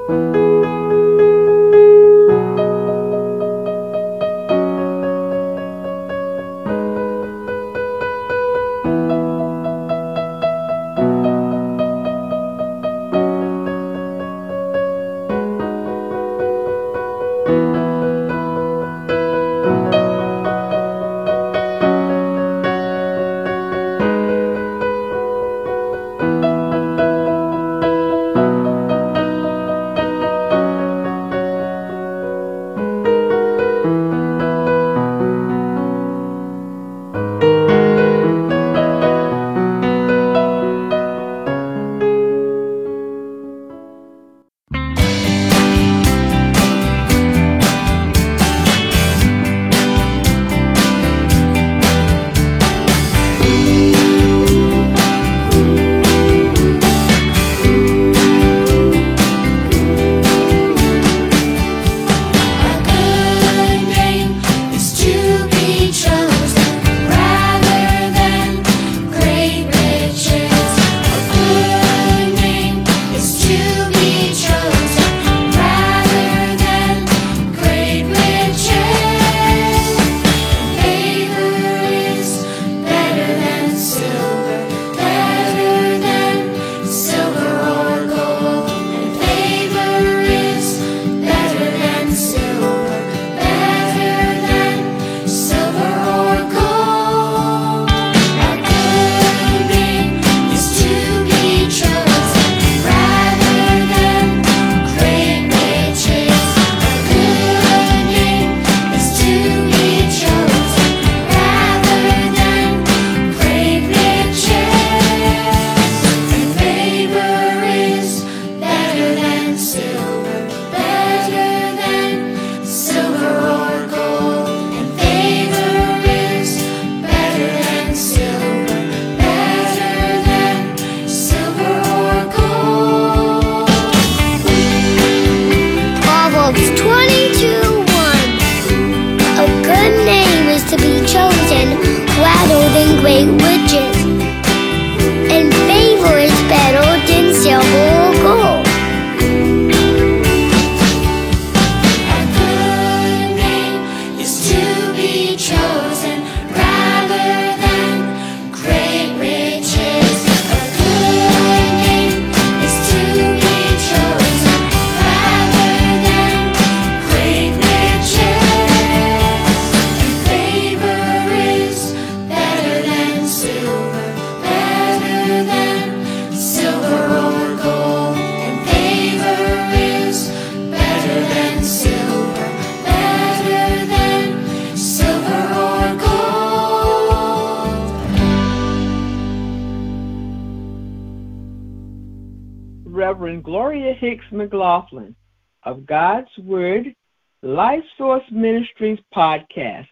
Reverend Gloria Hicks McLaughlin of God's Word Life Source Ministries podcast,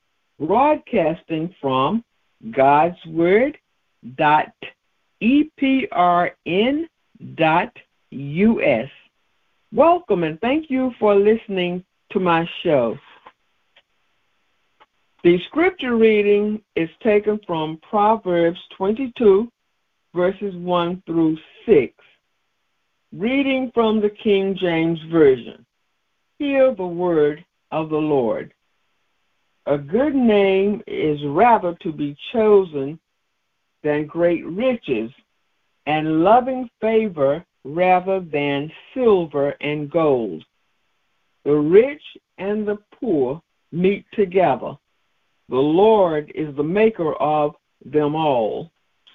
broadcasting from godsword.eprn.us. Welcome and thank you for listening to my show. The scripture reading is taken from Proverbs 22, verses 1 through 6. Reading from the King James Version. Hear the word of the Lord. A good name is rather to be chosen than great riches, and loving favor rather than silver and gold. The rich and the poor meet together. The Lord is the maker of them all.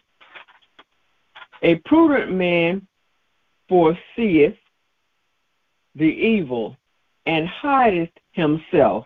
A prudent man foreseeth the evil, and hideth himself.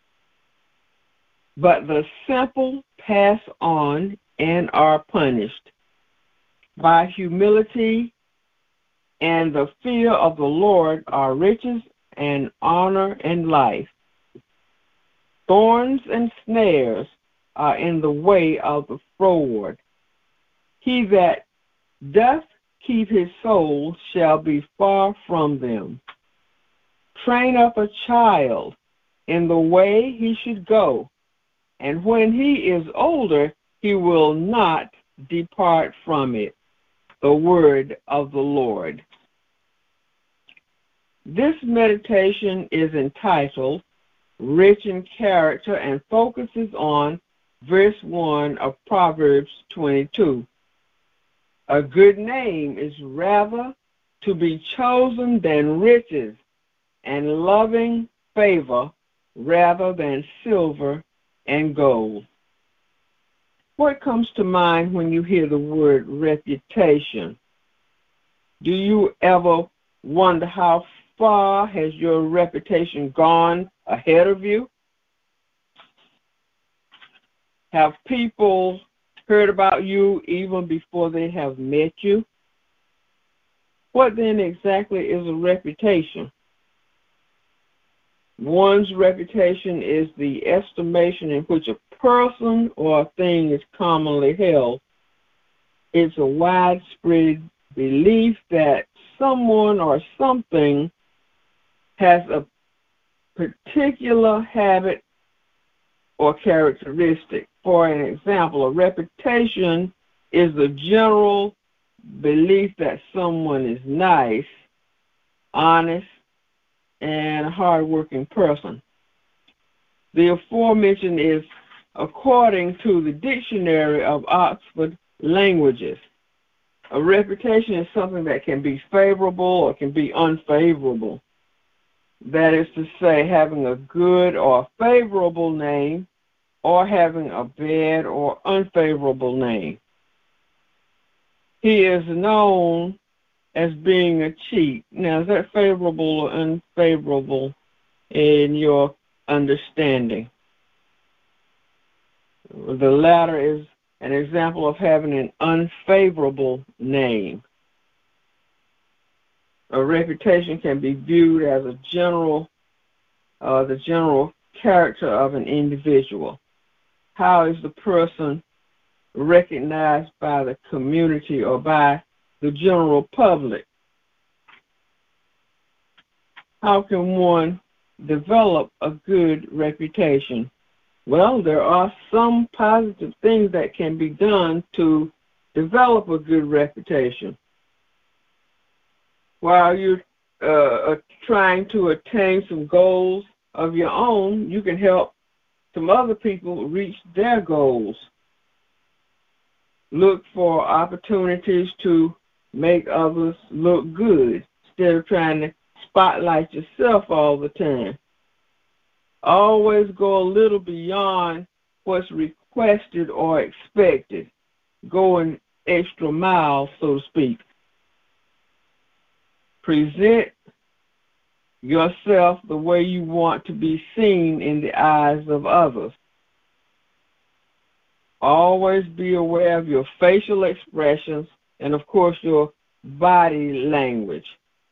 But the simple pass on and are punished. By humility and the fear of the Lord are riches and honor and life. Thorns and snares are in the way of the froward. He that doth keep his soul shall be far from them. Train up a child in the way he should go, and when he is older, he will not depart from it. The word of the Lord. This meditation is entitled Rich in Character and focuses on verse 1 of Proverbs 22. A good name is rather to be chosen than riches, and loving favor rather than silver and gold. What comes to mind when you hear the word reputation? Do you ever wonder how far has your reputation gone ahead of you? Have people heard about you even before they have met you? What then exactly is a reputation? One's reputation is the estimation in which a person or a thing is commonly held. It's a widespread belief that someone or something has a particular habit or characteristic. For an example, a reputation is the general belief that someone is nice, honest, and a hard-working person. The aforementioned is according to the Dictionary of Oxford Languages. A reputation is something that can be favorable or can be unfavorable. That is to say, having a good or favorable name or having a bad or unfavorable name. He is known as being a cheat. Now, is that favorable or unfavorable in your understanding? The latter is an example of having an unfavorable name. A reputation can be viewed as the general character of an individual. How is the person recognized by the community or by the general public? How can one develop a good reputation? Well, there are some positive things that can be done to develop a good reputation. While you're trying to attain some goals of your own, you can help some other people reach their goals. Look for opportunities to make others look good instead of trying to spotlight yourself all the time. Always go a little beyond what's requested or expected. Go an extra mile, so to speak. Present yourself the way you want to be seen in the eyes of others. Always be aware of your facial expressions and, of course, your body language.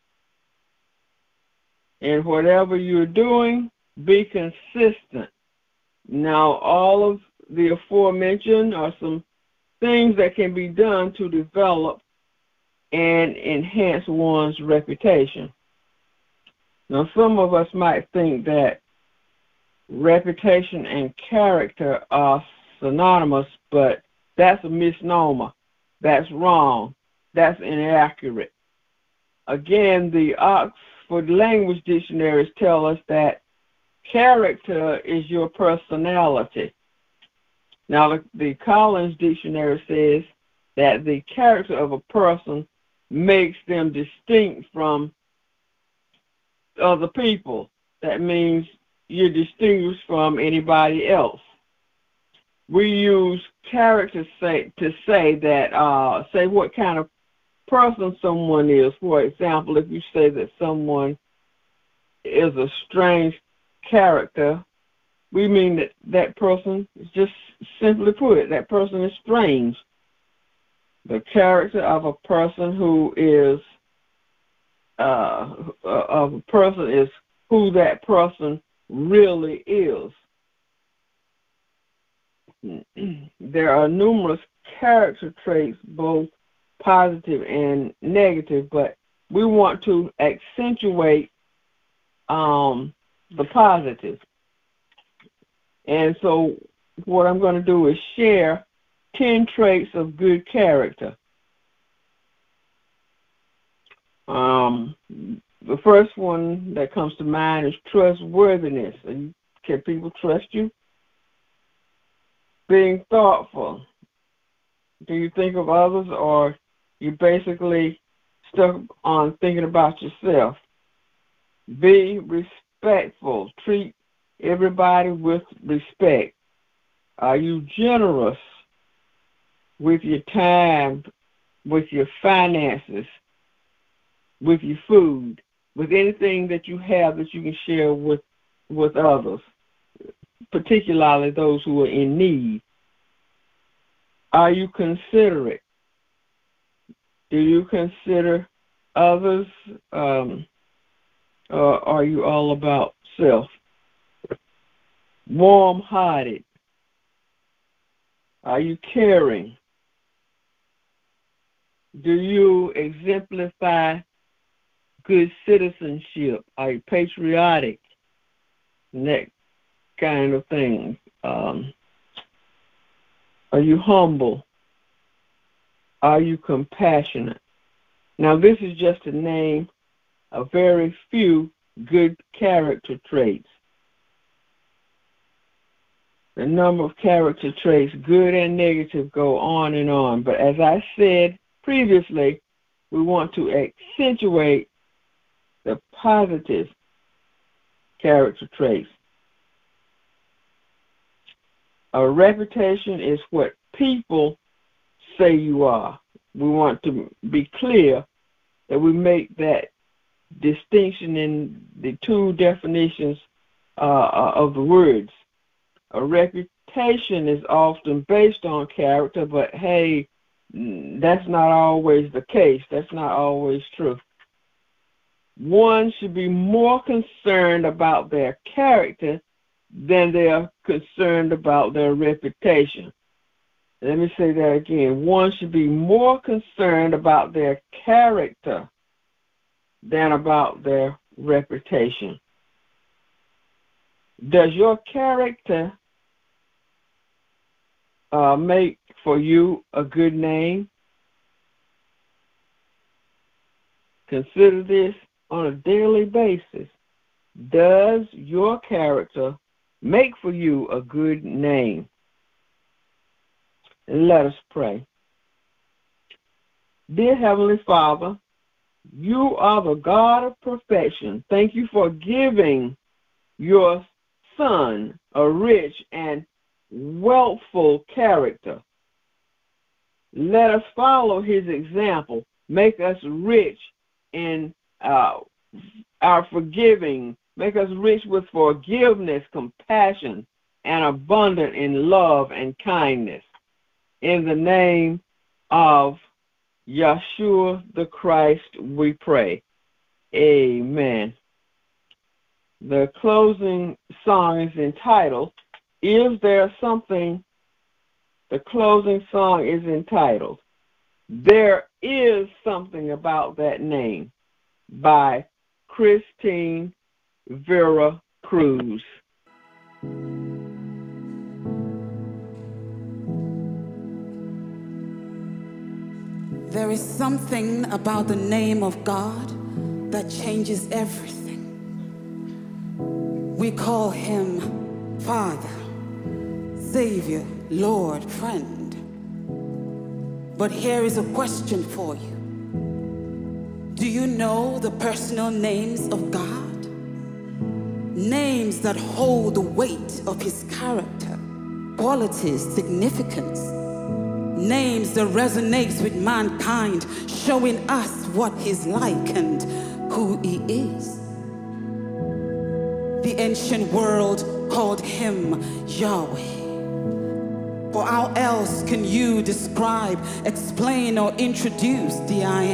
And whatever you're doing, be consistent. Now, all of the aforementioned are some things that can be done to develop and enhance one's reputation. Now, some of us might think that reputation and character are synonymous, but that's a misnomer. That's wrong. That's inaccurate. Again, the Oxford Language Dictionaries tell us that character is your personality. Now, the Collins Dictionary says that the character of a person makes them distinct from other people. That means you're distinguished from anybody else. We use character to say that, say what kind of person someone is. For example, if you say that someone is a strange character, we mean that that person is, just simply put, that person is strange. The character of a person who is who that person really is. There are numerous character traits, both positive and negative, but we want to accentuate the positive. And so what I'm going to do is share 10 traits of good character. The first one that comes to mind is trustworthiness. Can people trust you? Being thoughtful. Do you think of others, or you basically stuck on thinking about yourself? Be respectful. Treat everybody with respect. Are you generous with your time, with your finances, with your food, with anything that you have that you can share with others, particularly those who are in need? Are you considerate? Do you consider others, or are you all about self? Warm-hearted. Are you caring? Do you exemplify good citizenship? Are you patriotic? And that kind of thing. Are you humble? Are you compassionate? Now, this is just to name a very few good character traits. The number of character traits, good and negative, go on and on. But as I said previously, we want to accentuate the positive character traits. A reputation is what people say you are. We want to be clear that we make that distinction in the two definitions of the words. A reputation is often based on character, but hey, that's not always the case. That's not always true. One should be more concerned about their character than they are concerned about their reputation. Let me say that again. One should be more concerned about their character than about their reputation. Does your character make for you a good name? Consider this on a daily basis. Does your character make for you a good name? And let us pray. Dear Heavenly Father, you are the God of perfection. Thank you for giving your Son a rich and wealthful character. Let us follow his example. Make us rich in our forgiving. Make us rich with forgiveness, compassion, and abundant in love and kindness. In the name of Yeshua the Christ, we pray. Amen. The closing song is entitled, Is There Something? The closing song is entitled, There Is Something About That Name, by Christine Vera Cruz. There is something about the name of God that changes everything. We call him Father, Savior, Lord, Friend. But here is a question for you. Do you know the personal names of God? Names that hold the weight of his character, qualities, significance. Names that resonates with mankind, showing us what he's like and who he is. The ancient world called him Yahweh. For how else can you describe, explain, or introduce the I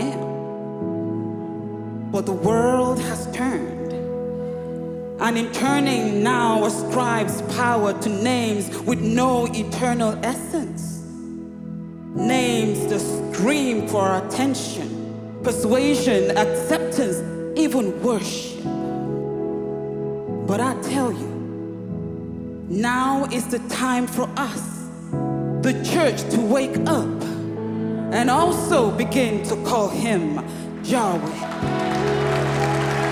am? But the world has turned, and in turning now ascribes power to names with no eternal essence. Names that scream for attention, persuasion, acceptance, even worship. But I tell you, now is the time for us, the church, to wake up and also begin to call him Yahweh.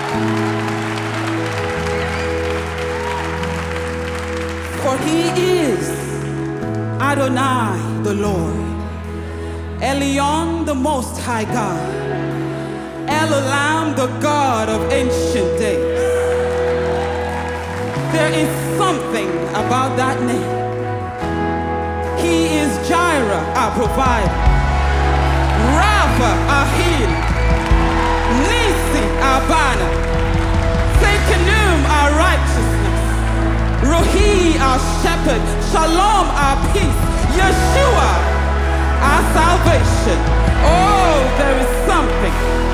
He is Adonai, the Lord, Elyon, the Most High God, El Olam, the God of ancient days. There is something about that name. He is Jireh, our provider, Rapha, our healer, Nisi, our banner, Sekenum, our righteousness, Rohi, our shepherd, Shalom, our peace, Yeshua, our salvation. Oh, there is something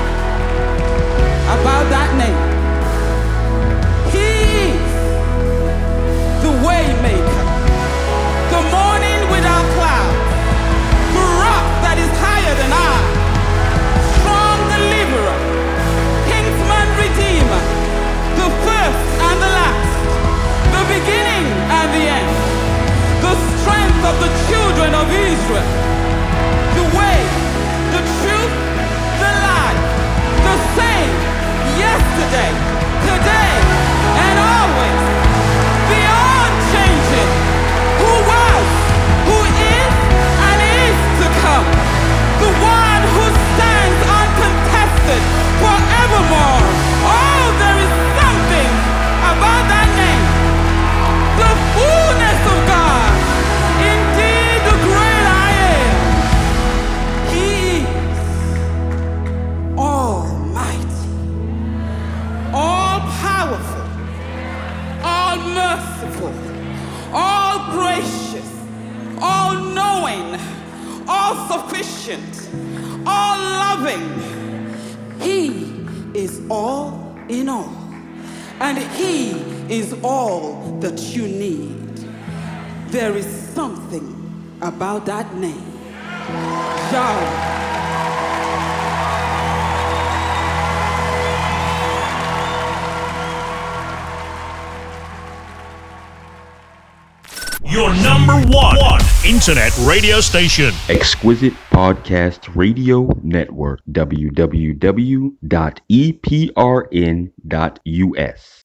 about that name. He is the Waymaker, the morning without clouds, the rock that is higher than I, strong deliverer, kinsman redeemer, the first and the last, the beginning and the end, the strength of the children of Israel, the way, the truth, the life, the same yesterday, today, and always, the unchanging, who was, who is, and is to come, the one who stands uncontested forevermore. Oh, there is something about that name, the fullness of God, indeed the great I am. He is almighty, all powerful, all merciful, all gracious, all knowing, all sufficient, all loving. He is all in all, and He is all that you need. There is something about that name, Yahweh. Your number one internet radio station. Exquisite Podcast Radio Network. www.eprn.us.